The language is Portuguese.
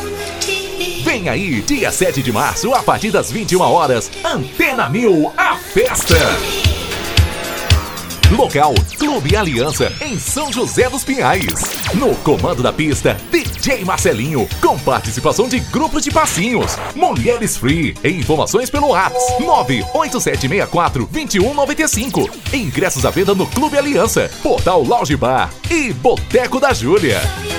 Vem aí, dia 7 de março, a partir das 21 horas, Antena 1000, a festa! Local, Clube Aliança, em São José dos Pinhais. No comando da pista, DJ Marcelinho, com participação de grupos de passinhos. Mulheres Free, informações pelo WhatsApp 98764-2195. Ingressos à venda no Clube Aliança, Portal Lounge Bar e Boteco da Júlia.